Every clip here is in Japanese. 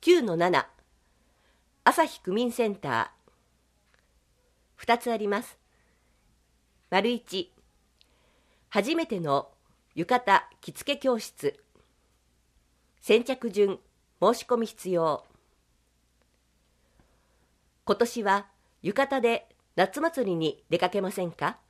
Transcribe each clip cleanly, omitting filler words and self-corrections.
9-7 朝日区民センター2つあります。丸1、初めての浴衣着付け教室。先着順申し込み必要。今年は浴衣で夏祭りに出かけませんか？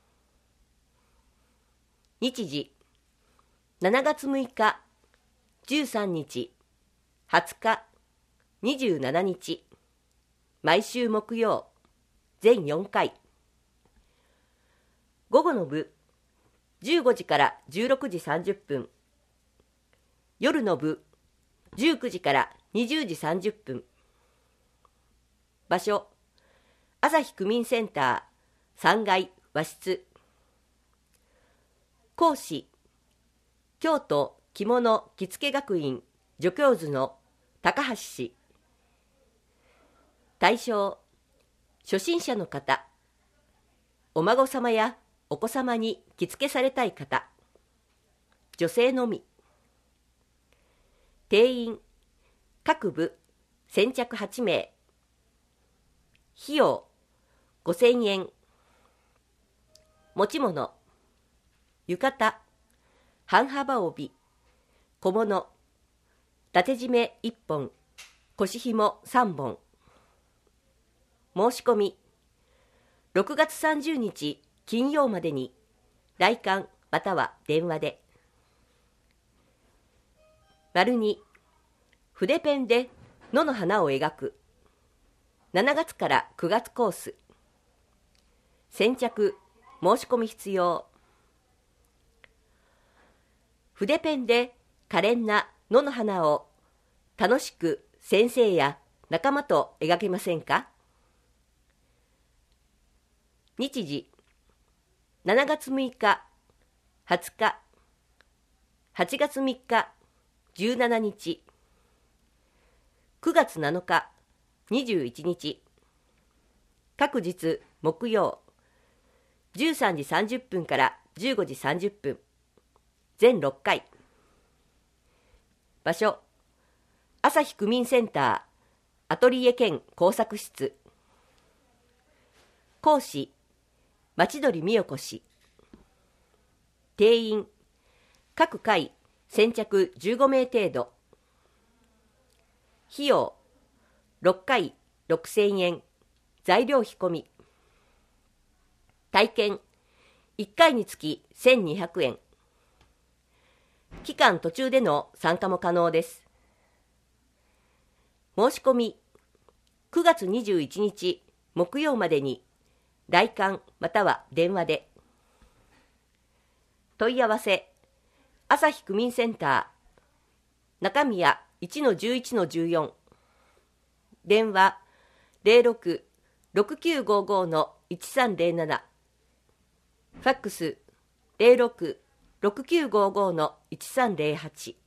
日時7月6日、13日、20日、27日、毎週木曜、全4回。午後の部、15時から16時30分。夜の部、19時から20時30分。場所、朝日区民センター3階和室。講師、京都着物着付学院助教授の高橋氏。対象、初心者の方、お孫様やお子様に着付けされたい方、女性のみ。定員、各部先着8名。費用、5000円。持ち物、浴衣、半幅帯、小物、縦締め1本、腰紐3本。申し込み、6月30日金曜までに、来館または電話で。丸2、筆ペンで野の花を描く。7月から9月コース。先着、申し込み必要。筆ペンで可憐な野の花を楽しく先生や仲間と描けませんか？日時、7月6日、20日、8月3日、17日、9月7日、21日、各日木曜、13時30分から15時30分、全6回。場所、朝日区民センターアトリエ兼工作室。講師、町鳥美代子氏。定員、各回先着15名程度。費用、6回6000円、材料費込み。体験、1回につき1200円。期間途中での参加も可能です。申し込み、9月21日木曜までに、来館または電話で。問い合わせ、朝日区民センター中宮 1-11-14。電話06-6955-1307。ファックス06-6955-1308。